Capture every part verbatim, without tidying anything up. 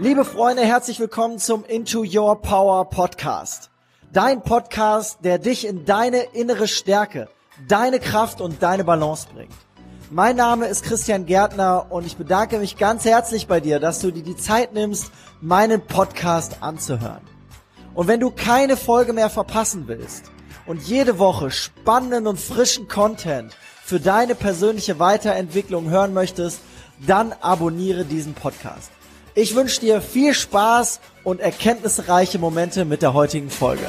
Liebe Freunde, herzlich willkommen zum Into Your Power Podcast. Dein Podcast, der dich in deine innere Stärke, deine Kraft und deine Balance bringt. Mein Name ist Christian Gärtner und ich bedanke mich ganz herzlich bei dir, dass du dir die Zeit nimmst, meinen Podcast anzuhören. Und wenn du keine Folge mehr verpassen willst und jede Woche spannenden und frischen Content für deine persönliche Weiterentwicklung hören möchtest, dann abonniere diesen Podcast. Ich wünsche dir viel Spaß und erkenntnisreiche Momente mit der heutigen Folge.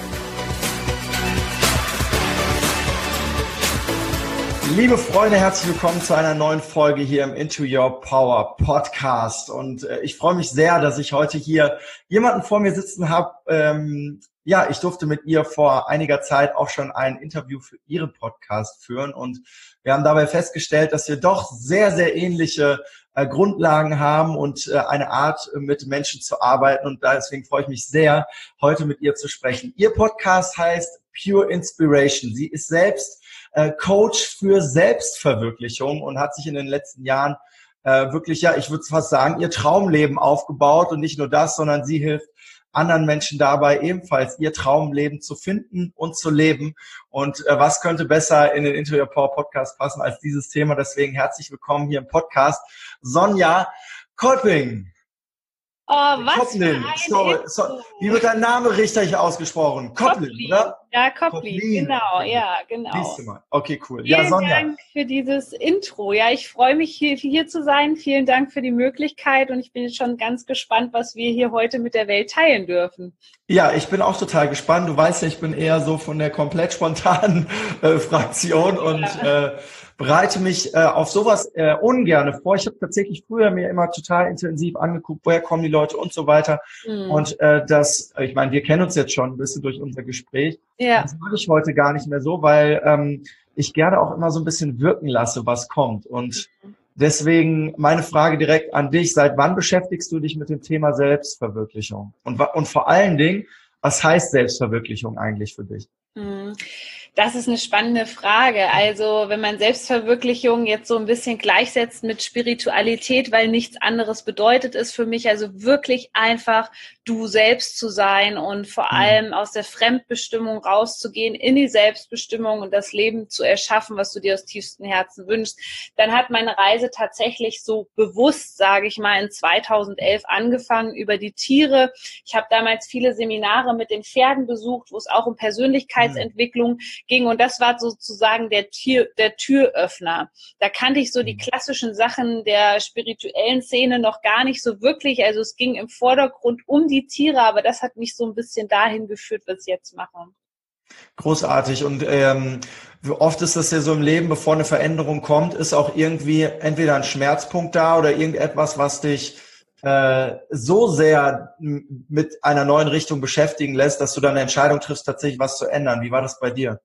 Liebe Freunde, herzlich willkommen zu einer neuen Folge hier im Into Your Power Podcast. Und äh, ich freue mich sehr, dass ich heute hier jemanden vor mir sitzen habe. Ähm, ja, ich durfte mit ihr vor einiger Zeit auch schon ein Interview für ihren Podcast führen. Und wir haben dabei festgestellt, dass wir doch sehr, sehr ähnliche äh, Grundlagen haben und äh, eine Art, äh, mit Menschen zu arbeiten. Und deswegen freue ich mich sehr, heute mit ihr zu sprechen. Ihr Podcast heißt Pure Inspiration. Sie ist selbst äh, Coach für Selbstverwirklichung und hat sich in den letzten Jahren äh, wirklich, ja, ich würde fast sagen, ihr Traumleben aufgebaut. Und nicht nur das, sondern sie hilft anderen Menschen dabei, ebenfalls ihr Traumleben zu finden und zu leben. Und äh, was könnte besser in den Into Your Power Podcast passen als dieses Thema? Deswegen herzlich willkommen hier im Podcast, Sonja Kolping. Oh, was Koplin. Sorry, sorry. Wie wird dein Name richtig ausgesprochen? Koplin, oder? Ja, Koplin, genau, ja, genau. Nächste Mal. Okay, cool. Vielen ja, Sonja. Dank für dieses Intro. Ja, ich freue mich, hier, hier zu sein. Vielen Dank für die Möglichkeit und ich bin schon ganz gespannt, was wir hier heute mit der Welt teilen dürfen. Ja, ich bin auch total gespannt. Du weißt ja, ich bin eher so von der komplett spontanen äh, Fraktion ja. und äh, bereite mich äh, auf sowas äh, ungerne vor. Ich habe tatsächlich früher mir immer total intensiv angeguckt, woher kommen die Leute und so weiter. Mhm. Und äh, das, ich meine, wir kennen uns jetzt schon ein bisschen durch unser Gespräch. Ja. Das mache ich heute gar nicht mehr so, weil ähm, ich gerne auch immer so ein bisschen wirken lasse, was kommt. Und mhm. deswegen meine Frage direkt an dich. Seit wann beschäftigst du dich mit dem Thema Selbstverwirklichung? Und, und vor allen Dingen, was heißt Selbstverwirklichung eigentlich für dich? Mhm. Das ist eine spannende Frage. Also wenn man Selbstverwirklichung jetzt so ein bisschen gleichsetzt mit Spiritualität, weil nichts anderes bedeutet es für mich, also wirklich einfach du selbst zu sein und vor allem aus der Fremdbestimmung rauszugehen in die Selbstbestimmung und das Leben zu erschaffen, was du dir aus tiefstem Herzen wünschst, dann hat meine Reise tatsächlich so bewusst, sage ich mal, in zweitausendelf angefangen über die Tiere. Ich habe damals viele Seminare mit den Pferden besucht, wo es auch um Persönlichkeitsentwicklung ging und das war sozusagen der, Tier, der Türöffner. Da kannte ich so die klassischen Sachen der spirituellen Szene noch gar nicht so wirklich. Also es ging im Vordergrund um die Tiere, aber das hat mich so ein bisschen dahin geführt, was ich jetzt mache. Großartig. Und ähm, oft ist das ja so im Leben, bevor eine Veränderung kommt, ist auch irgendwie entweder ein Schmerzpunkt da oder irgendetwas, was dich äh, so sehr mit einer neuen Richtung beschäftigen lässt, dass du dann eine Entscheidung triffst, tatsächlich was zu ändern. Wie war das bei dir?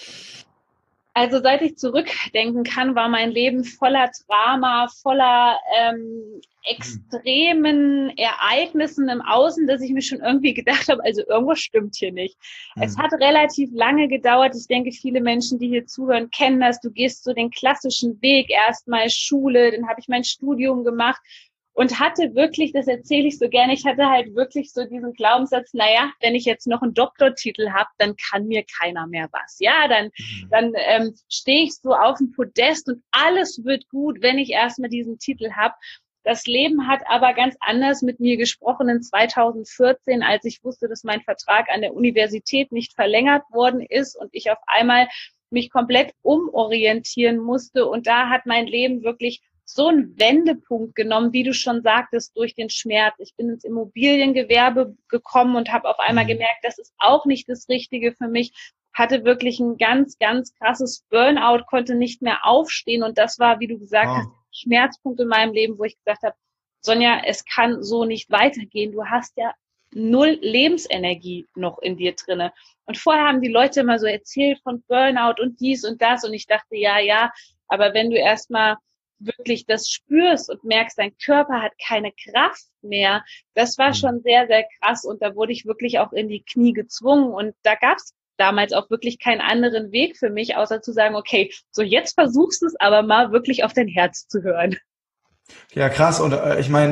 Also seit ich zurückdenken kann, war mein Leben voller Drama, voller ähm, extremen Ereignissen im Außen, dass ich mir schon irgendwie gedacht habe, also irgendwas stimmt hier nicht. Mhm. Es hat relativ lange gedauert. Ich denke, viele Menschen, die hier zuhören, kennen das. Du gehst so den klassischen Weg, erstmal Schule, dann habe ich mein Studium gemacht. Und hatte wirklich, das erzähle ich so gerne, ich hatte halt wirklich so diesen Glaubenssatz, naja, wenn ich jetzt noch einen Doktortitel habe, dann kann mir keiner mehr was. Ja, dann, mhm. dann ähm, stehe ich so auf dem Podest und alles wird gut, wenn ich erstmal diesen Titel habe. Das Leben hat aber ganz anders mit mir gesprochen in zweitausendvierzehn, als ich wusste, dass mein Vertrag an der Universität nicht verlängert worden ist und ich auf einmal mich komplett umorientieren musste. Und da hat mein Leben wirklich so einen Wendepunkt genommen, wie du schon sagtest, durch den Schmerz. Ich bin ins Immobiliengewerbe gekommen und habe auf einmal gemerkt, das ist auch nicht das Richtige für mich. Hatte wirklich ein ganz, ganz krasses Burnout, konnte nicht mehr aufstehen. Und das war, wie du gesagt wow. hast, ein Schmerzpunkt in meinem Leben, wo ich gesagt habe, Sonja, es kann so nicht weitergehen. Du hast ja null Lebensenergie noch in dir drinne. Und vorher haben die Leute immer so erzählt von Burnout und dies und das. Und ich dachte, ja, ja, aber wenn du erstmal wirklich das spürst und merkst, dein Körper hat keine Kraft mehr, das war schon sehr, sehr krass und da wurde ich wirklich auch in die Knie gezwungen und da gab es damals auch wirklich keinen anderen Weg für mich, außer zu sagen, okay, so jetzt versuchst du es aber mal wirklich auf dein Herz zu hören. Ja, krass und äh, ich meine,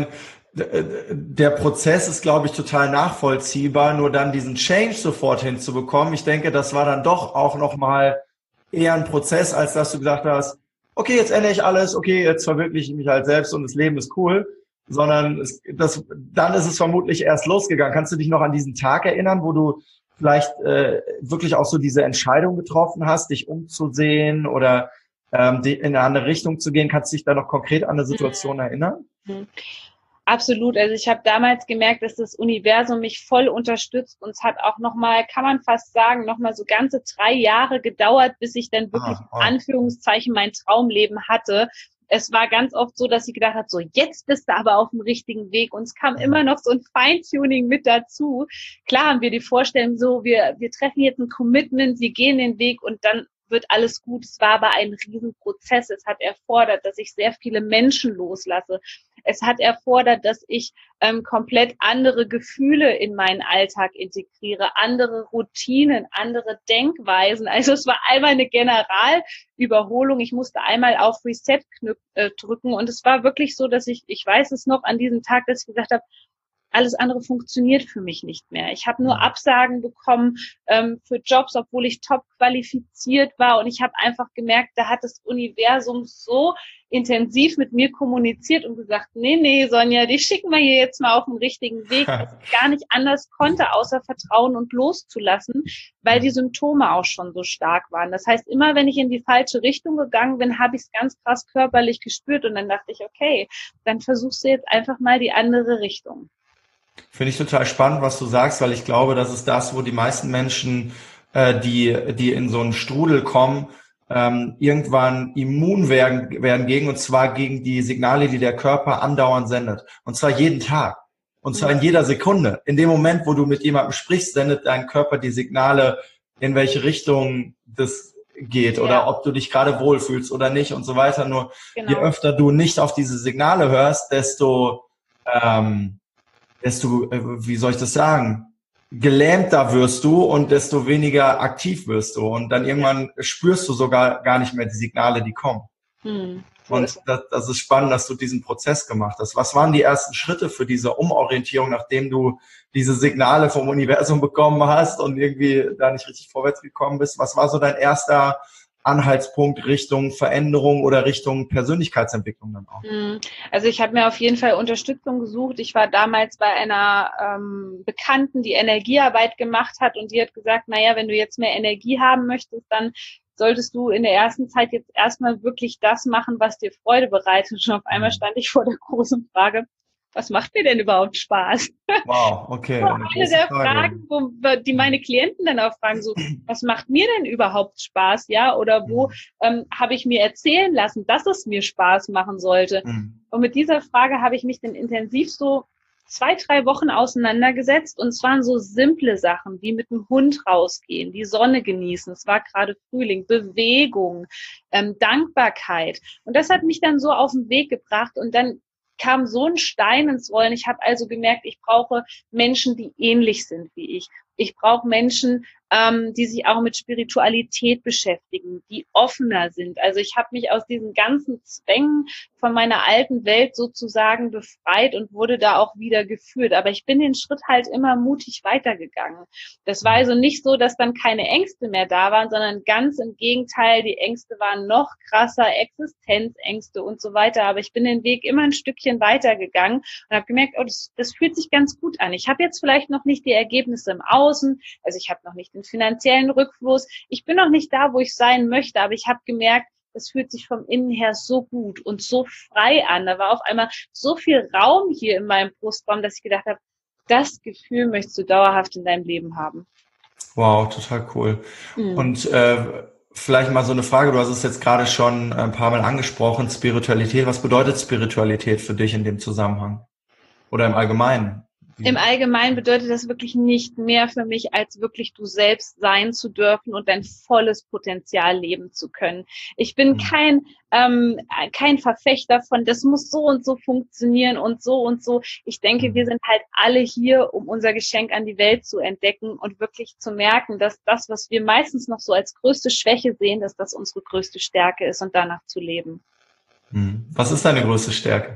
der Prozess ist, glaube ich, total nachvollziehbar, nur dann diesen Change sofort hinzubekommen. Ich denke, das war dann doch auch nochmal eher ein Prozess, als dass du gesagt hast, okay, jetzt ändere ich alles, okay, jetzt verwirkliche ich mich halt selbst und das Leben ist cool, sondern es, das, dann ist es vermutlich erst losgegangen. Kannst du dich noch an diesen Tag erinnern, wo du vielleicht äh, wirklich auch so diese Entscheidung getroffen hast, dich umzusehen oder ähm, die, in eine andere Richtung zu gehen? Kannst du dich da noch konkret an eine Situation erinnern? Mhm. Absolut. Also ich habe damals gemerkt, dass das Universum mich voll unterstützt und es hat auch nochmal, kann man fast sagen, nochmal so ganze drei Jahre gedauert, bis ich dann wirklich Ah, in wow. Anführungszeichen mein Traumleben hatte. Es war ganz oft so, dass ich gedacht habe, so jetzt bist du aber auf dem richtigen Weg und es kam immer noch so ein Feintuning mit dazu. Klar haben wir die Vorstellung so, wir, wir treffen jetzt ein Commitment, wir gehen den Weg und dann wird alles gut. Es war aber ein Riesenprozess. Es hat erfordert, dass ich sehr viele Menschen loslasse. Es hat erfordert, dass ich ähm, komplett andere Gefühle in meinen Alltag integriere, andere Routinen, andere Denkweisen. Also es war einmal eine Generalüberholung. Ich musste einmal auf Reset knüp- äh, drücken und es war wirklich so, dass ich, ich weiß es noch an diesem Tag, dass ich gesagt habe, alles andere funktioniert für mich nicht mehr. Ich habe nur Absagen bekommen ähm, für Jobs, obwohl ich top qualifiziert war. Und ich habe einfach gemerkt, da hat das Universum so intensiv mit mir kommuniziert und gesagt, nee, nee, Sonja, die schicken wir hier jetzt mal auf den richtigen Weg, dass ich gar nicht anders konnte, außer vertrauen und loszulassen, weil die Symptome auch schon so stark waren. Das heißt, immer wenn ich in die falsche Richtung gegangen bin, habe ich es ganz krass körperlich gespürt. Und dann dachte ich, okay, dann versuchst du jetzt einfach mal die andere Richtung. Finde ich total spannend, was du sagst, weil ich glaube, das ist das, wo die meisten Menschen, äh, die, die in so einen Strudel kommen, ähm, irgendwann immun werden, werden gegen, und zwar gegen die Signale, die der Körper andauernd sendet. Und zwar jeden Tag. Und zwar in jeder Sekunde. In dem Moment, wo du mit jemandem sprichst, sendet dein Körper die Signale, in welche Richtung das geht, ja, oder ob du dich gerade wohlfühlst oder nicht und so weiter. Nur genau, je öfter du nicht auf diese Signale hörst, desto ähm, desto, wie soll ich das sagen, gelähmter wirst du und desto weniger aktiv wirst du. Und dann irgendwann spürst du sogar gar nicht mehr die Signale, die kommen. Hm, so und das, das ist spannend, dass du diesen Prozess gemacht hast. Was waren die ersten Schritte für diese Umorientierung, nachdem du diese Signale vom Universum bekommen hast und irgendwie da nicht richtig vorwärts gekommen bist? Was war so dein erster Anhaltspunkt Richtung Veränderung oder Richtung Persönlichkeitsentwicklung dann auch? Also ich habe mir auf jeden Fall Unterstützung gesucht. Ich war damals bei einer ähm, Bekannten, die Energiearbeit gemacht hat und die hat gesagt, naja, wenn du jetzt mehr Energie haben möchtest, dann solltest du in der ersten Zeit jetzt erstmal wirklich das machen, was dir Freude bereitet. Und auf einmal stand ich vor der großen Frage, was macht mir denn überhaupt Spaß? Wow, okay. Eine, eine der Frage. Fragen, wo, die meine Klienten dann auch fragen, so, was macht mir denn überhaupt Spaß, ja? Oder wo mhm. ähm, habe ich mir erzählen lassen, dass es mir Spaß machen sollte? Mhm. Und mit dieser Frage habe ich mich dann intensiv so zwei, drei Wochen auseinandergesetzt. Und es waren so simple Sachen, wie mit dem Hund rausgehen, die Sonne genießen. Es war gerade Frühling, Bewegung, ähm, Dankbarkeit. Und das hat mich dann so auf den Weg gebracht. Und dann kam so ein Stein ins Rollen. Ich habe also gemerkt, ich brauche Menschen, die ähnlich sind wie ich. Ich brauche Menschen, ähm, die sich auch mit Spiritualität beschäftigen, die offener sind. Also ich habe mich aus diesen ganzen Zwängen von meiner alten Welt sozusagen befreit und wurde da auch wieder geführt. Aber ich bin den Schritt halt immer mutig weitergegangen. Das war also nicht so, dass dann keine Ängste mehr da waren, sondern ganz im Gegenteil, die Ängste waren noch krasser, Existenzängste und so weiter. Aber ich bin den Weg immer ein Stückchen weitergegangen und habe gemerkt, oh, das, das fühlt sich ganz gut an. Ich habe jetzt vielleicht noch nicht die Ergebnisse im Außen, also ich habe noch nicht den finanziellen Rückfluss, ich bin noch nicht da, wo ich sein möchte, aber ich habe gemerkt, das fühlt sich vom Innen her so gut und so frei an. Da war auf einmal so viel Raum hier in meinem Brustraum, dass ich gedacht habe, das Gefühl möchtest du dauerhaft in deinem Leben haben. Wow, total cool. Mhm. Und äh, vielleicht mal so eine Frage, du hast es jetzt gerade schon ein paar Mal angesprochen, Spiritualität. Was bedeutet Spiritualität für dich in dem Zusammenhang? Oder im Allgemeinen? Im Allgemeinen bedeutet das wirklich nicht mehr für mich, als wirklich du selbst sein zu dürfen und dein volles Potenzial leben zu können. Ich bin kein ähm, kein Verfechter von, das muss so und so funktionieren und so und so. Ich denke, wir sind halt alle hier, um unser Geschenk an die Welt zu entdecken und wirklich zu merken, dass das, was wir meistens noch so als größte Schwäche sehen, dass das unsere größte Stärke ist und danach zu leben. Was ist deine größte Stärke?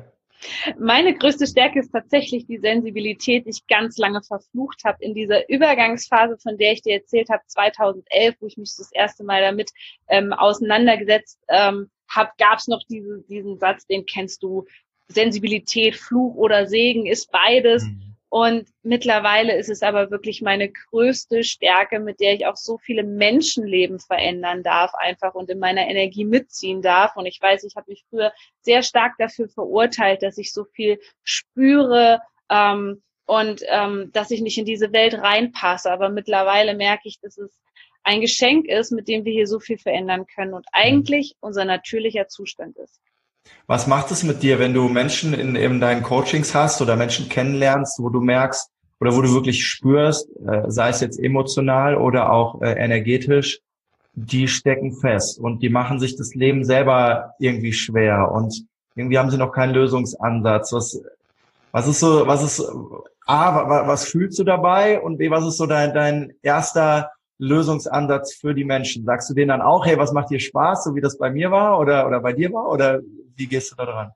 Meine größte Stärke ist tatsächlich die Sensibilität, die ich ganz lange verflucht habe in dieser Übergangsphase, von der ich dir erzählt habe, zweitausendelf, wo ich mich das erste Mal damit ähm, auseinandergesetzt ähm, habe, gab es noch diese, diesen Satz, den kennst du, Sensibilität, Fluch oder Segen ist beides. Mhm. Und mittlerweile ist es aber wirklich meine größte Stärke, mit der ich auch so viele Menschenleben verändern darf einfach und in meiner Energie mitziehen darf. Und ich weiß, ich habe mich früher sehr stark dafür verurteilt, dass ich so viel spüre ähm, und ähm, dass ich nicht in diese Welt reinpasse. Aber mittlerweile merke ich, dass es ein Geschenk ist, mit dem wir hier so viel verändern können und eigentlich unser natürlicher Zustand ist. Was macht es mit dir, wenn du Menschen in eben deinen Coachings hast oder Menschen kennenlernst, wo du merkst oder wo du wirklich spürst, äh, sei es jetzt emotional oder auch äh, energetisch, die stecken fest und die machen sich das Leben selber irgendwie schwer und irgendwie haben sie noch keinen Lösungsansatz. Was, was ist so, was ist, A, was, was fühlst du dabei und B, was ist so dein, dein erster Lösungsansatz für die Menschen? Sagst du denen dann auch, hey, was macht dir Spaß, so wie das bei mir war oder, oder bei dir war oder wie gehst du da dran?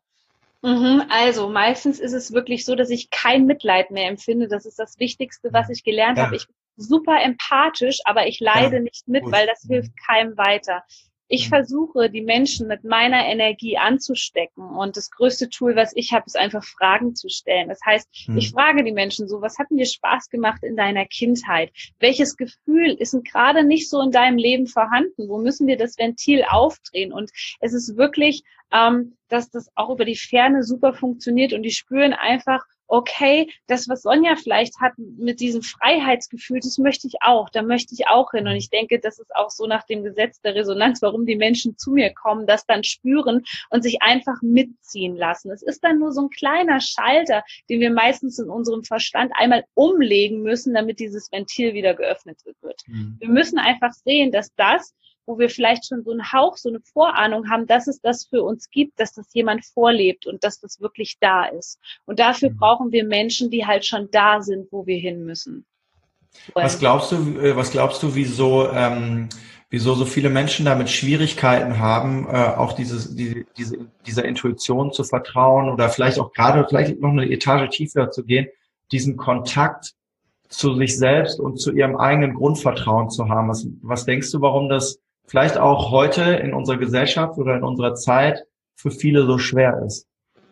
Also meistens ist es wirklich so, dass ich kein Mitleid mehr empfinde. Das ist das Wichtigste, was ich gelernt ja. habe. Ich bin super empathisch, aber ich leide ja. nicht mit, weil das hilft keinem weiter. Ich mhm. versuche, die Menschen mit meiner Energie anzustecken. Und das größte Tool, was ich habe, ist einfach Fragen zu stellen. Das heißt, mhm. ich frage die Menschen so, was hat denn dir Spaß gemacht in deiner Kindheit? Welches Gefühl ist denn gerade nicht so in deinem Leben vorhanden? Wo müssen wir das Ventil aufdrehen? Und es ist wirklich, ähm, dass das auch über die Ferne super funktioniert. Und die spüren einfach, okay, das, was Sonja vielleicht hat mit diesem Freiheitsgefühl, das möchte ich auch, da möchte ich auch hin. Und ich denke, das ist auch so nach dem Gesetz der Resonanz, warum die Menschen zu mir kommen, das dann spüren und sich einfach mitziehen lassen. Es ist dann nur so ein kleiner Schalter, den wir meistens in unserem Verstand einmal umlegen müssen, damit dieses Ventil wieder geöffnet wird. Mhm. Wir müssen einfach sehen, dass das, wo wir vielleicht schon so einen Hauch, so eine Vorahnung haben, dass es das für uns gibt, dass das jemand vorlebt und dass das wirklich da ist. Und dafür mhm. brauchen wir Menschen, die halt schon da sind, wo wir hin müssen. Und was glaubst du, was glaubst du, wieso, ähm, wieso so viele Menschen damit Schwierigkeiten haben, äh, auch dieses, die, diese, dieser Intuition zu vertrauen oder vielleicht auch gerade, vielleicht noch eine Etage tiefer zu gehen, diesen Kontakt zu sich selbst und zu ihrem eigenen Grundvertrauen zu haben? Was, was denkst du, warum das vielleicht auch heute in unserer Gesellschaft oder in unserer Zeit für viele so schwer ist?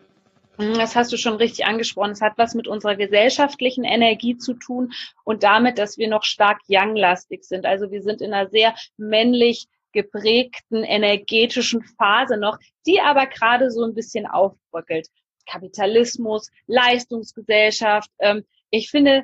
Das hast du schon richtig angesprochen. Es hat was mit unserer gesellschaftlichen Energie zu tun und damit, dass wir noch stark yang-lastig sind. Also wir sind in einer sehr männlich geprägten energetischen Phase noch, die aber gerade so ein bisschen aufbröckelt. Kapitalismus, Leistungsgesellschaft. Ich finde,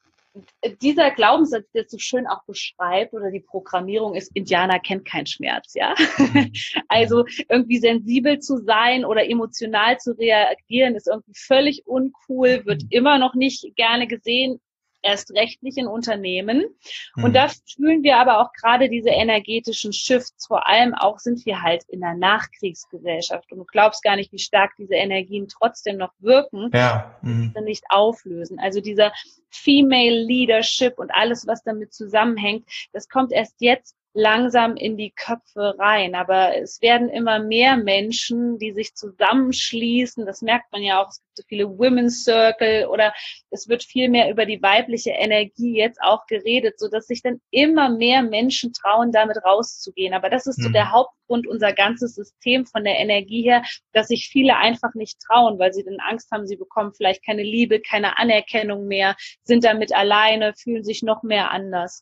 dieser Glaubenssatz, der es so schön auch beschreibt, oder die Programmierung ist, Indianer kennt keinen Schmerz, ja. Also irgendwie sensibel zu sein oder emotional zu reagieren, ist irgendwie völlig uncool, wird immer noch nicht gerne gesehen, erst recht nicht in Unternehmen. Und mhm. da fühlen wir aber auch gerade diese energetischen Shifts. Vor allem auch sind wir halt in einer Nachkriegsgesellschaft. Und du glaubst gar nicht, wie stark diese Energien trotzdem noch wirken, ja. mhm. sie nicht auflösen. Also dieser Female Leadership und alles, was damit zusammenhängt, das kommt erst jetzt langsam in die Köpfe rein. Aber es werden immer mehr Menschen, die sich zusammenschließen. Das merkt man ja auch. Es gibt so viele Women's Circle oder es wird viel mehr über die weibliche Energie jetzt auch geredet, sodass sich dann immer mehr Menschen trauen, damit rauszugehen. Aber das ist so mhm. der Hauptgrund, unser ganzes System von der Energie her, dass sich viele einfach nicht trauen, weil sie dann Angst haben, sie bekommen vielleicht keine Liebe, keine Anerkennung mehr, sind damit alleine, fühlen sich noch mehr anders.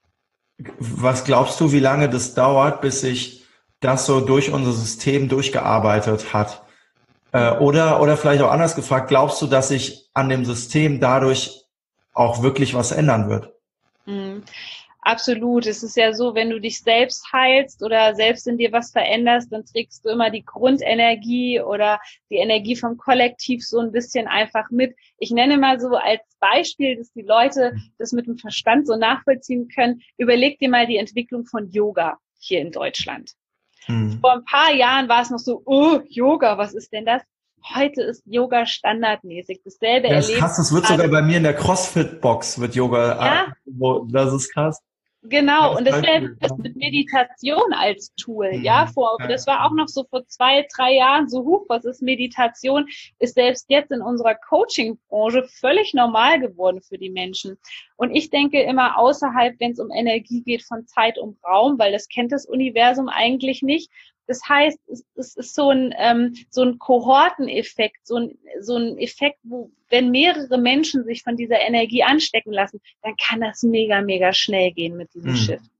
Was glaubst du, wie lange das dauert, bis sich das so durch unser System durchgearbeitet hat? Äh, oder, oder vielleicht auch anders gefragt, glaubst du, dass sich an dem System dadurch auch wirklich was ändern wird? Mhm. Absolut. Es ist ja so, wenn du dich selbst heilst oder selbst in dir was veränderst, dann trägst du immer die Grundenergie oder die Energie vom Kollektiv so ein bisschen einfach mit. Ich nenne mal so als Beispiel, dass die Leute das mit dem Verstand so nachvollziehen können. Überleg dir mal die Entwicklung von Yoga hier in Deutschland. Mhm. Vor ein paar Jahren war es noch so, oh, Yoga, was ist denn das? Heute ist Yoga standardmäßig. Dasselbe ja, das ist krass, das wird sogar bei mir in der CrossFit-Box wird Yoga. Ja? Das ist krass. Genau, Ganz und das Beispiel, selbst mit Meditation als Tool, ja, mhm. vor, das war auch noch so vor zwei, drei Jahren so, huch, was ist Meditation, ist selbst jetzt in unserer Coaching-Branche völlig normal geworden für die Menschen. Und ich denke immer außerhalb, wenn es um Energie geht, von Zeit und Raum, weil das kennt das Universum eigentlich nicht. Das heißt, es, es ist so ein, ähm, so ein Kohorteneffekt, so ein, so ein Effekt, wo, wenn mehrere Menschen sich von dieser Energie anstecken lassen, dann kann das mega, mega schnell gehen mit diesem Mhm. Shift.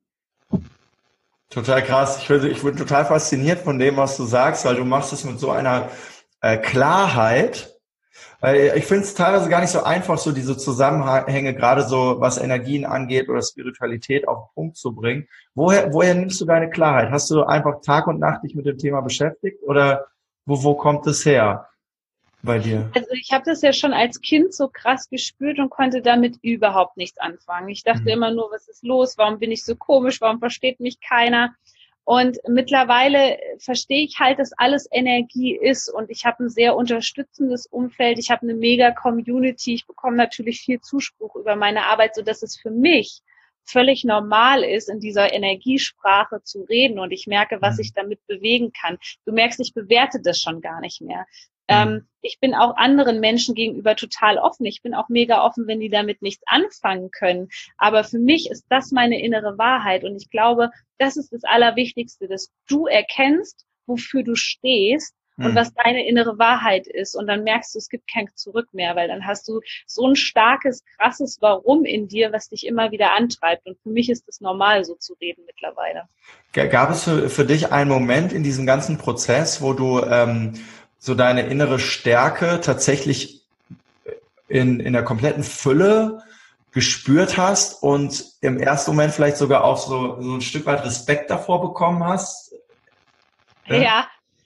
Total krass. Ich bin, ich bin total fasziniert von dem, was du sagst, weil du machst es mit so einer äh, Klarheit. Weil ich finde es teilweise gar nicht so einfach, so diese Zusammenhänge, gerade so was Energien angeht oder Spiritualität auf den Punkt zu bringen. Woher, woher nimmst du deine Klarheit? Hast du einfach Tag und Nacht dich mit dem Thema beschäftigt oder wo, wo kommt es her bei dir? Also ich habe das ja schon als Kind so krass gespürt und konnte damit überhaupt nichts anfangen. Ich dachte Mhm. immer nur, was ist los? Warum bin ich so komisch? Warum versteht mich keiner? Und mittlerweile verstehe ich halt, dass alles Energie ist und ich habe ein sehr unterstützendes Umfeld. Ich habe eine mega Community. Ich bekomme natürlich viel Zuspruch über meine Arbeit, so dass es für mich völlig normal ist, in dieser Energiesprache zu reden und ich merke, was ich damit bewegen kann. Du merkst, ich bewerte das schon gar nicht mehr. Ähm, ich bin auch anderen Menschen gegenüber total offen. Ich bin auch mega offen, wenn die damit nichts anfangen können. Aber für mich ist das meine innere Wahrheit. Und ich glaube, das ist das Allerwichtigste, dass du erkennst, wofür du stehst und was deine innere Wahrheit ist. Und dann merkst du, es gibt kein Zurück mehr, weil dann hast du so ein starkes, krasses Warum in dir, was dich immer wieder antreibt. Und für mich ist es normal, so zu reden mittlerweile. Gab es für, für dich einen Moment in diesem ganzen Prozess, wo du ähm, so deine innere Stärke tatsächlich in, in der kompletten Fülle gespürt hast und im ersten Moment vielleicht sogar auch so, so ein Stück weit Respekt davor bekommen hast? Ja, ja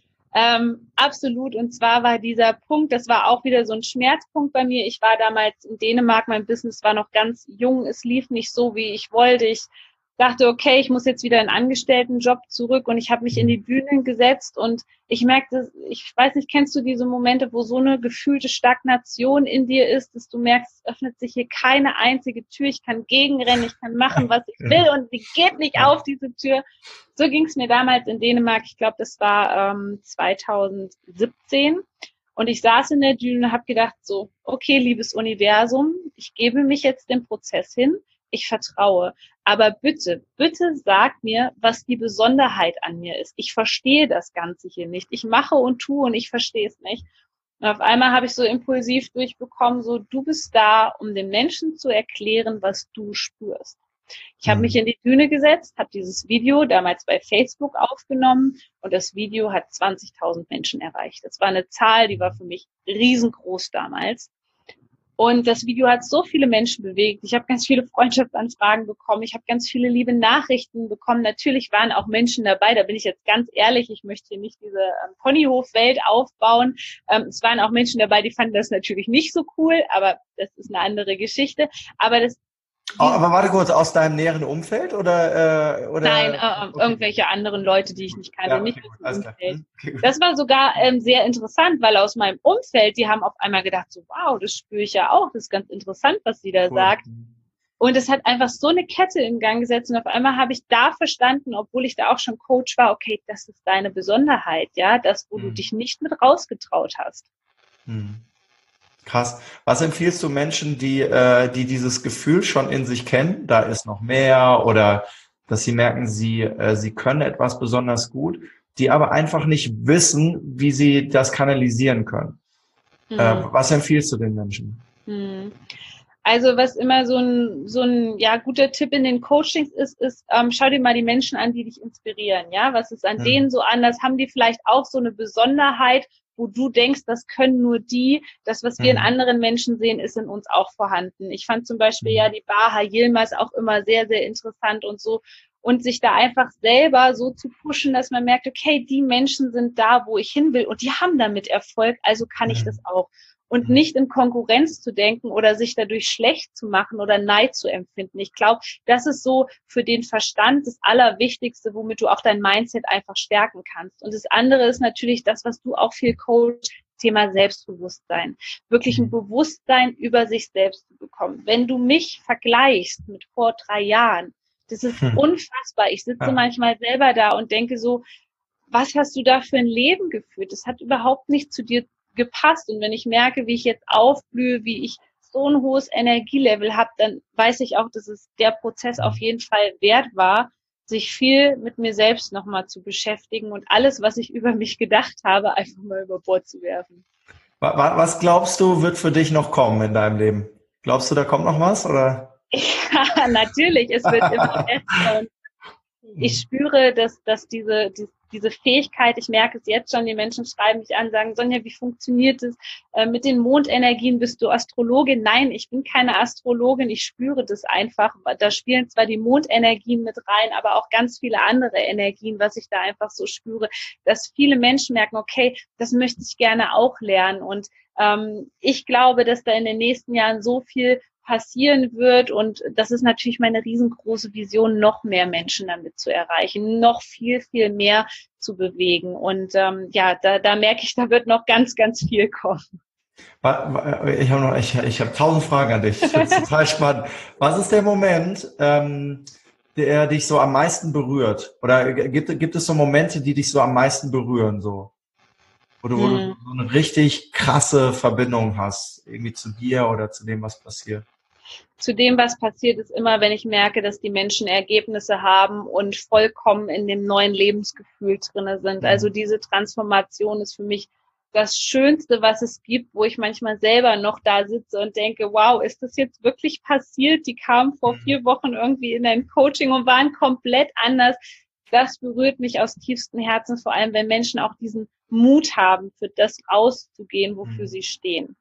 ähm, absolut. Und zwar war dieser Punkt, das war auch wieder so ein Schmerzpunkt bei mir. Ich war damals in Dänemark, mein Business war noch ganz jung, es lief nicht so, wie ich wollte. Ich dachte, okay, ich muss jetzt wieder in einen Angestelltenjob zurück und ich habe mich in die Bühne gesetzt und ich merkte, ich weiß nicht, kennst du diese Momente, wo so eine gefühlte Stagnation in dir ist, dass du merkst, es öffnet sich hier keine einzige Tür, ich kann gegenrennen, ich kann machen, was ich will und sie geht nicht auf, diese Tür. So ging es mir damals in Dänemark, ich glaube, das war ähm, zweitausendsiebzehn und ich saß in der Düne und habe gedacht so, okay, liebes Universum, ich gebe mich jetzt dem Prozess hin, ich vertraue. Aber bitte, bitte sag mir, was die Besonderheit an mir ist. Ich verstehe das Ganze hier nicht. Ich mache und tue und ich verstehe es nicht. Und auf einmal habe ich so impulsiv durchbekommen, so du bist da, um den Menschen zu erklären, was du spürst. Ich habe mich in die Bühne gesetzt, habe dieses Video damals bei Facebook aufgenommen und das Video hat zwanzigtausend Menschen erreicht. Das war eine Zahl, die war für mich riesengroß damals. Und das Video hat so viele Menschen bewegt. Ich habe ganz viele Freundschaftsanfragen bekommen. Ich habe ganz viele liebe Nachrichten bekommen. Natürlich waren auch Menschen dabei. Da bin ich jetzt ganz ehrlich. Ich möchte hier nicht diese ähm, Ponyhof-Welt aufbauen. Ähm, es waren auch Menschen dabei, die fanden das natürlich nicht so cool. Aber das ist eine andere Geschichte. Aber das Oh, aber warte kurz, aus deinem näheren Umfeld oder? Äh, oder? Nein, äh, okay. Irgendwelche anderen Leute, die ich nicht kannte, Ja, okay, nicht aus gut, dem Umfeld. okay, Das war sogar ähm, sehr interessant, weil aus meinem Umfeld, die haben auf einmal gedacht, so wow, das spüre ich ja auch, das ist ganz interessant, was sie da cool. sagt. Und es hat einfach so eine Kette in Gang gesetzt und auf einmal habe ich da verstanden, obwohl ich da auch schon Coach war, okay, das ist deine Besonderheit, ja, das, wo hm. du dich nicht mit rausgetraut hast. Hm. Krass. Was empfiehlst du Menschen, die, äh, die dieses Gefühl schon in sich kennen, da ist noch mehr oder dass sie merken, sie, äh, sie können etwas besonders gut, die aber einfach nicht wissen, wie sie das kanalisieren können? Mhm. Äh, was empfiehlst du den Menschen? Mhm. Also was immer so ein, so ein ja, guter Tipp in den Coachings ist, ist, ähm, schau dir mal die Menschen an, die dich inspirieren. Ja, was ist an mhm. denen so anders? Haben die vielleicht auch so eine Besonderheit, wo du denkst, das können nur die, das, was wir mhm. in anderen Menschen sehen, ist in uns auch vorhanden. Ich fand zum Beispiel mhm. ja die Baha Yilmaz auch immer sehr, sehr interessant und so. Und sich da einfach selber so zu pushen, dass man merkt, okay, die Menschen sind da, wo ich hin will und die haben damit Erfolg, also kann mhm. ich das auch. Und nicht in Konkurrenz zu denken oder sich dadurch schlecht zu machen oder Neid zu empfinden. Ich glaube, das ist so für den Verstand das Allerwichtigste, womit du auch dein Mindset einfach stärken kannst. Und das andere ist natürlich das, was du auch viel coachst, Thema Selbstbewusstsein. Wirklich ein Bewusstsein über sich selbst zu bekommen. Wenn du mich vergleichst mit vor drei Jahren, Das ist Hm. unfassbar. Ich sitze Ja. manchmal selber da und denke so, was hast du da für ein Leben geführt? Das hat überhaupt nicht zu dir gepasst. Und wenn ich merke, wie ich jetzt aufblühe, wie ich so ein hohes Energielevel habe, dann weiß ich auch, dass es der Prozess auf jeden Fall wert war, sich viel mit mir selbst nochmal zu beschäftigen und alles, was ich über mich gedacht habe, einfach mal über Bord zu werfen. Was glaubst du, wird für dich noch kommen in deinem Leben? Glaubst du, da kommt noch was, oder? Ja, natürlich, es wird immer besser. Und ich spüre, dass, dass diese, die, diese Fähigkeit, ich merke es jetzt schon, die Menschen schreiben mich an, sagen, Sonja, wie funktioniert es? Äh, mit den Mondenergien, bist du Astrologin? Nein, ich bin keine Astrologin, ich spüre das einfach. Da spielen zwar die Mondenergien mit rein, aber auch ganz viele andere Energien, was ich da einfach so spüre, dass viele Menschen merken, okay, das möchte ich gerne auch lernen. Und ähm, ich glaube, dass da in den nächsten Jahren so viel passieren wird und das ist natürlich meine riesengroße Vision, noch mehr Menschen damit zu erreichen, noch viel, viel mehr zu bewegen und ähm, ja, da, da merke ich, da wird noch ganz, ganz viel kommen. Ich habe noch, ich, ich habe tausend Fragen an dich. Ich finde es total spannend. Was ist der Moment, ähm, der dich so am meisten berührt? Oder gibt, gibt es so Momente, die dich so am meisten berühren, so? Wo du, wo du Hm. so eine richtig krasse Verbindung hast, irgendwie zu dir oder zu dem, was passiert? Zu dem, was passiert, ist immer, wenn ich merke, dass die Menschen Ergebnisse haben und vollkommen in dem neuen Lebensgefühl drinne sind. Also diese Transformation ist für mich das Schönste, was es gibt, wo ich manchmal selber noch da sitze und denke, wow, ist das jetzt wirklich passiert? Die kamen vor vier Wochen irgendwie in ein Coaching und waren komplett anders. Das berührt mich aus tiefstem Herzen, vor allem wenn Menschen auch diesen Mut haben, für das rauszugehen, wofür sie stehen.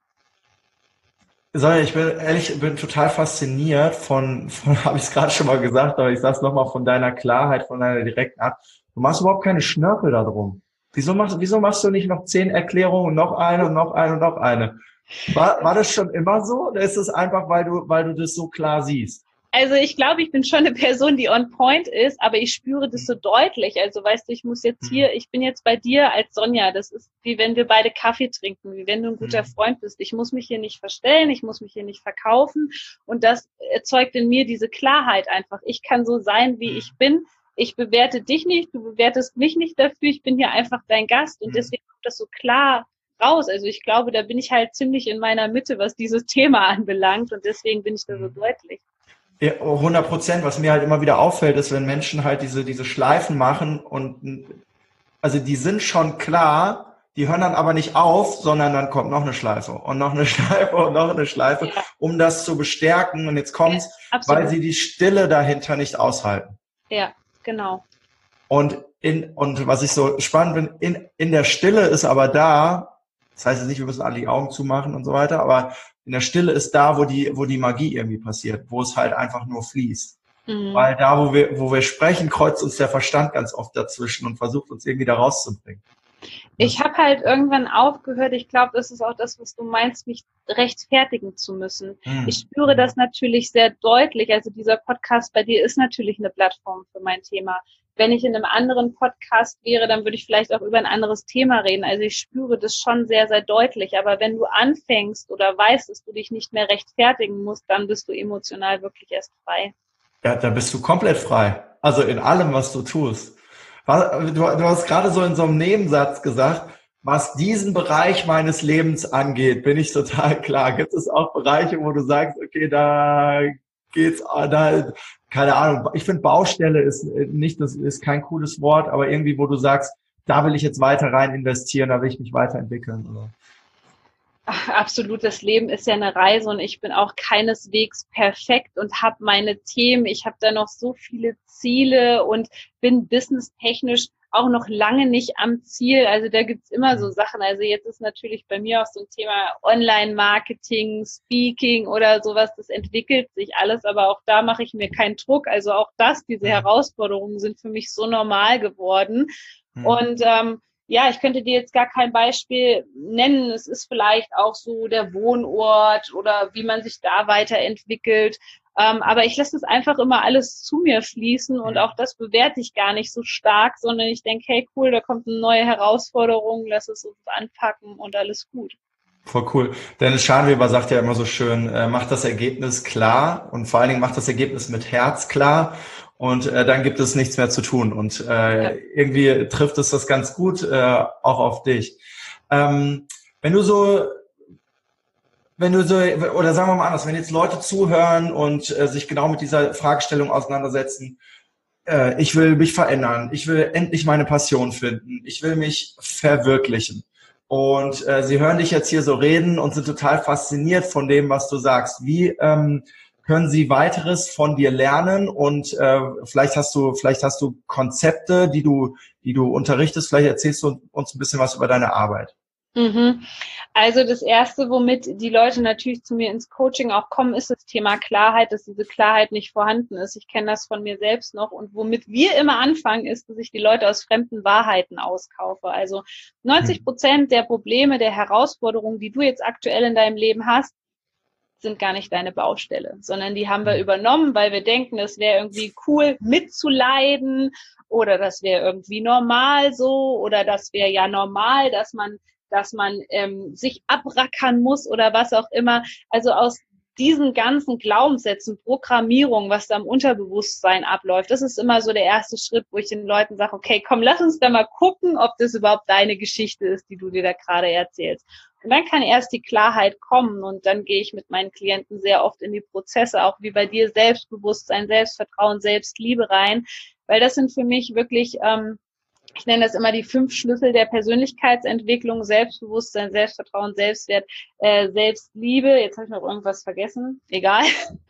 Sonja, ich bin ehrlich, bin total fasziniert von, von habe ich es gerade schon mal gesagt, aber ich sag's nochmal, von deiner Klarheit, von deiner direkten Art. Du machst überhaupt keine Schnörkel da drum. Wieso machst, wieso machst du nicht noch zehn Erklärungen und noch eine und noch eine und noch eine? War, war das schon immer so oder ist es einfach, weil du, weil du das so klar siehst? Also ich glaube, ich bin schon eine Person, die on point ist, aber ich spüre das so deutlich. Also weißt du, ich muss jetzt hier, ich bin jetzt bei dir als Sonja. Das ist wie wenn wir beide Kaffee trinken, wie wenn du ein guter Freund bist. Ich muss mich hier nicht verstellen, ich muss mich hier nicht verkaufen. Und das erzeugt in mir diese Klarheit einfach. Ich kann so sein, wie ich bin. Ich bewerte dich nicht, du bewertest mich nicht dafür. Ich bin hier einfach dein Gast und deswegen kommt das so klar raus. Also ich glaube, da bin ich halt ziemlich in meiner Mitte, was dieses Thema anbelangt und deswegen bin ich da so deutlich. Ja, hundert Prozent. Was mir halt immer wieder auffällt, ist, wenn Menschen halt diese, diese Schleifen machen und, also die sind schon klar, die hören dann aber nicht auf, sondern dann kommt noch eine Schleife und noch eine Schleife und noch eine Schleife, ja, um das zu bestärken. Und jetzt kommt's, ja, weil sie die Stille dahinter nicht aushalten. Ja, genau. Und in, und was ich so spannend finde, in, in der Stille ist aber da, das heißt jetzt nicht, wir müssen alle die Augen zumachen und so weiter, aber in der Stille ist da, wo die, wo die Magie irgendwie passiert, wo es halt einfach nur fließt. Mhm. Weil da, wo wir, wo wir sprechen, kreuzt uns der Verstand ganz oft dazwischen und versucht uns irgendwie da rauszubringen. Ich habe halt irgendwann aufgehört, ich glaube, das ist auch das, was du meinst, mich rechtfertigen zu müssen. Mhm. Ich spüre das natürlich sehr deutlich. Also dieser Podcast bei dir ist natürlich eine Plattform für mein Thema. Wenn ich in einem anderen Podcast wäre, dann würde ich vielleicht auch über ein anderes Thema reden. Also ich spüre das schon sehr, sehr deutlich. Aber wenn du anfängst oder weißt, dass du dich nicht mehr rechtfertigen musst, dann bist du emotional wirklich erst frei. Ja, da bist du komplett frei. Also in allem, was du tust. Du, du hast gerade so in so einem Nebensatz gesagt, was diesen Bereich meines Lebens angeht, bin ich total klar. Gibt es auch Bereiche, wo du sagst, okay, da geht's, da, keine Ahnung, ich finde Baustelle ist nicht, das ist kein cooles Wort, aber irgendwie, wo du sagst, da will ich jetzt weiter rein investieren, da will ich mich weiterentwickeln. Oder? Ach, absolut, das Leben ist ja eine Reise und ich bin auch keineswegs perfekt und habe meine Themen. Ich habe da noch so viele Ziele und bin businesstechnisch auch noch lange nicht am Ziel. Also da gibt's immer so Sachen. Also jetzt ist natürlich bei mir auch so ein Thema Online-Marketing, Speaking oder sowas. Das entwickelt sich alles, aber auch da mache ich mir keinen Druck. Also auch das, diese Herausforderungen sind für mich so normal geworden. Mhm. Und ähm, ja, ich könnte dir jetzt gar kein Beispiel nennen. Es ist vielleicht auch so der Wohnort oder wie man sich da weiterentwickelt. Ähm, aber ich lasse es einfach immer alles zu mir fließen und auch das bewerte ich gar nicht so stark, sondern ich denke, hey cool, da kommt eine neue Herausforderung, lass es uns anpacken und alles gut. Voll cool. Dennis Schanweber sagt ja immer so schön, äh, macht das Ergebnis klar und vor allen Dingen macht das Ergebnis mit Herz klar und äh, dann gibt es nichts mehr zu tun. Und äh, Ja. irgendwie trifft es das ganz gut äh, auch auf dich. Ähm, wenn du so, wenn du so, oder sagen wir mal anders, wenn jetzt Leute zuhören und äh, sich genau mit dieser Fragestellung auseinandersetzen, äh, ich will mich verändern, ich will endlich meine Passion finden, ich will mich verwirklichen. Und äh, sie hören dich jetzt hier so reden und sind total fasziniert von dem, was du sagst. Wie ähm, können sie weiteres von dir lernen? Und äh, vielleicht hast du, vielleicht hast du Konzepte, die du, die du unterrichtest. Vielleicht erzählst du uns ein bisschen was über deine Arbeit. Mhm. Also das Erste, womit die Leute natürlich zu mir ins Coaching auch kommen, ist das Thema Klarheit, dass diese Klarheit nicht vorhanden ist. Ich kenne das von mir selbst noch. Und womit wir immer anfangen, ist, dass ich die Leute aus fremden Wahrheiten auskaufe. Also neunzig Prozent der Probleme, der Herausforderungen, die du jetzt aktuell in deinem Leben hast, sind gar nicht deine Baustelle, sondern die haben wir übernommen, weil wir denken, es wäre irgendwie cool mitzuleiden oder das wäre irgendwie normal so oder das wäre ja normal, dass man dass man ähm, sich abrackern muss oder was auch immer. Also aus diesen ganzen Glaubenssätzen, Programmierung, was da im Unterbewusstsein abläuft, das ist immer so der erste Schritt, wo ich den Leuten sage, okay, komm, lass uns da mal gucken, ob das überhaupt deine Geschichte ist, die du dir da gerade erzählst. Und dann kann erst die Klarheit kommen und dann gehe ich mit meinen Klienten sehr oft in die Prozesse, auch wie bei dir, Selbstbewusstsein, Selbstvertrauen, Selbstliebe rein, weil das sind für mich wirklich... Ähm, ich nenne das immer die fünf Schlüssel der Persönlichkeitsentwicklung: Selbstbewusstsein, Selbstvertrauen, Selbstwert, äh, Selbstliebe. Jetzt habe ich noch irgendwas vergessen. Egal.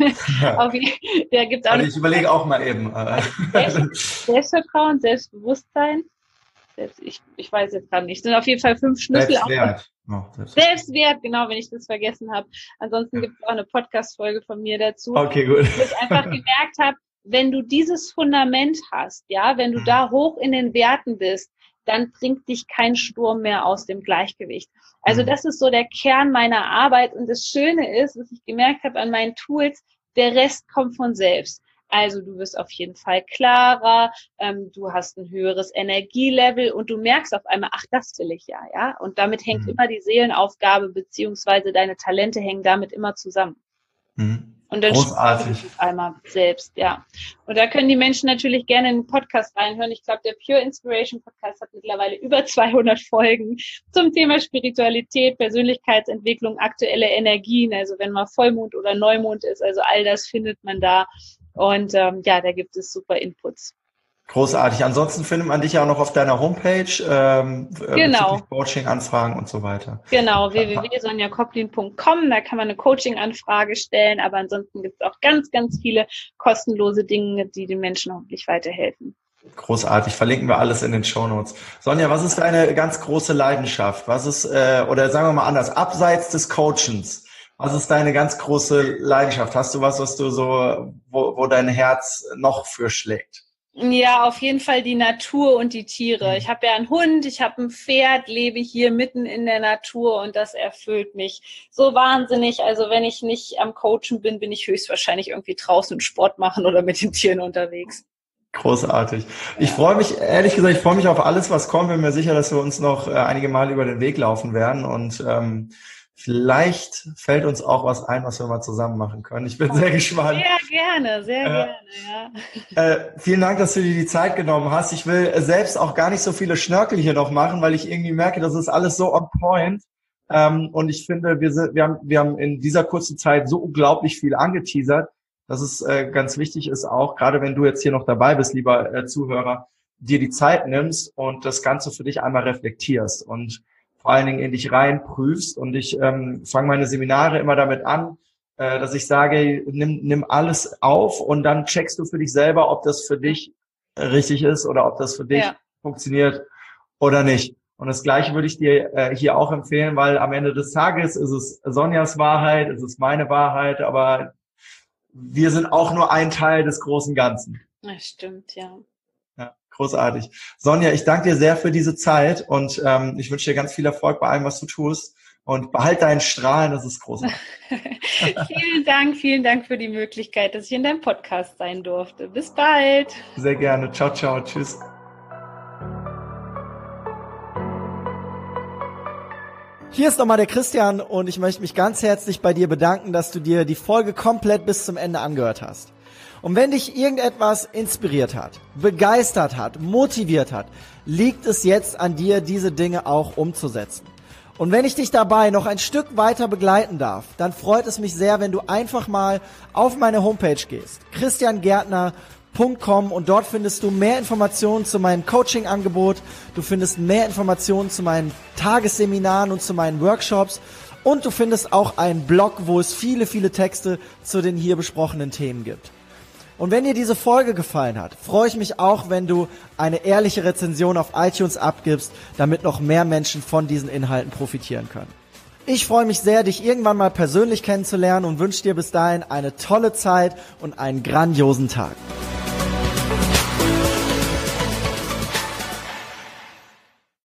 Ja. Auf, da gibt's auch Also ich überlege auch mal eben. Selbst, Selbstvertrauen, Selbstbewusstsein. Selbst, ich, ich weiß jetzt gerade nicht. Das sind auf jeden Fall fünf Schlüssel. Selbstwert. Oh, Selbstwert. Selbstwert, genau, wenn ich das vergessen habe. Ansonsten gibt es auch eine Podcast-Folge von mir dazu. Okay, gut. Wo ich einfach gemerkt habe, wenn du dieses Fundament hast, ja, wenn du da hoch in den Werten bist, dann bringt dich kein Sturm mehr aus dem Gleichgewicht. Also das ist so der Kern meiner Arbeit. Und das Schöne ist, was ich gemerkt habe an meinen Tools, der Rest kommt von selbst. Also du wirst auf jeden Fall klarer, ähm, du hast ein höheres Energielevel und du merkst auf einmal, ach, das will ich ja, ja. Und damit hängt mhm. immer die Seelenaufgabe, beziehungsweise deine Talente hängen damit immer zusammen. Mhm. Und dann Großartig. Es einmal selbst, ja. Und da können die Menschen natürlich gerne in den Podcast reinhören. Ich glaube, der Pure Inspiration Podcast hat mittlerweile über zweihundert Folgen zum Thema Spiritualität, Persönlichkeitsentwicklung, aktuelle Energien. Also wenn mal Vollmond oder Neumond ist, also all das findet man da. Und ähm, ja, da gibt es super Inputs. Großartig. Ansonsten findet man dich ja auch noch auf deiner Homepage, ähm, genau. Coaching-Anfragen und so weiter. Genau, w w w punkt sonja koplin punkt com, da kann man eine Coaching-Anfrage stellen, aber ansonsten gibt es auch ganz, ganz viele kostenlose Dinge, die den Menschen hoffentlich weiterhelfen. Großartig, verlinken wir alles in den Shownotes. Sonja, was ist deine ganz große Leidenschaft? Was ist, äh, oder sagen wir mal anders, abseits des Coachens, was ist deine ganz große Leidenschaft? Hast du was, was du so, wo, wo dein Herz noch für schlägt? Ja, auf jeden Fall die Natur und die Tiere. Ich habe ja einen Hund, ich habe ein Pferd, lebe hier mitten in der Natur und das erfüllt mich so wahnsinnig. Also wenn ich nicht am Coachen bin, bin ich höchstwahrscheinlich irgendwie draußen Sport machen oder mit den Tieren unterwegs. Großartig. Ich freue mich, ehrlich gesagt, ich freue mich auf alles, was kommt. Bin mir sicher, dass wir uns noch äh, einige Male über den Weg laufen werden und ähm, vielleicht fällt uns auch was ein, was wir mal zusammen machen können. Ich bin oh, sehr gespannt. Sehr gerne, sehr äh, gerne, ja. Äh, vielen Dank, dass du dir die Zeit genommen hast. Ich will selbst auch gar nicht so viele Schnörkel hier noch machen, weil ich irgendwie merke, das ist alles so on point. Ähm, und ich finde, wir sind, wir haben, wir haben in dieser kurzen Zeit so unglaublich viel angeteasert, dass es äh, ganz wichtig ist, auch gerade wenn du jetzt hier noch dabei bist, lieber äh, Zuhörer, dir die Zeit nimmst und das Ganze für dich einmal reflektierst und vor allen Dingen in dich reinprüfst. Und ich ähm, fange meine Seminare immer damit an, äh, dass ich sage, nimm, nimm alles auf und dann checkst du für dich selber, ob das für dich richtig ist oder ob das für dich ja. funktioniert oder nicht. Und das Gleiche würde ich dir äh, hier auch empfehlen, weil am Ende des Tages ist es Sonjas Wahrheit, es ist meine Wahrheit, aber wir sind auch nur ein Teil des großen Ganzen. Das stimmt, ja. Ja, großartig. Sonja, ich danke dir sehr für diese Zeit und ähm, ich wünsche dir ganz viel Erfolg bei allem, was du tust. Und behalt deinen Strahlen, das ist großartig. Vielen Dank, vielen Dank für die Möglichkeit, dass ich in deinem Podcast sein durfte. Bis bald. Sehr gerne. Ciao, ciao. Tschüss. Hier ist nochmal der Christian und ich möchte mich ganz herzlich bei dir bedanken, dass du dir die Folge komplett bis zum Ende angehört hast. Und wenn dich irgendetwas inspiriert hat, begeistert hat, motiviert hat, liegt es jetzt an dir, diese Dinge auch umzusetzen. Und wenn ich dich dabei noch ein Stück weiter begleiten darf, dann freut es mich sehr, wenn du einfach mal auf meine Homepage gehst, christian gärtner punkt com, und dort findest du mehr Informationen zu meinem Coaching-Angebot, du findest mehr Informationen zu meinen Tagesseminaren und zu meinen Workshops und du findest auch einen Blog, wo es viele, viele Texte zu den hier besprochenen Themen gibt. Und wenn dir diese Folge gefallen hat, freue ich mich auch, wenn du eine ehrliche Rezension auf iTunes abgibst, damit noch mehr Menschen von diesen Inhalten profitieren können. Ich freue mich sehr, dich irgendwann mal persönlich kennenzulernen und wünsche dir bis dahin eine tolle Zeit und einen grandiosen Tag.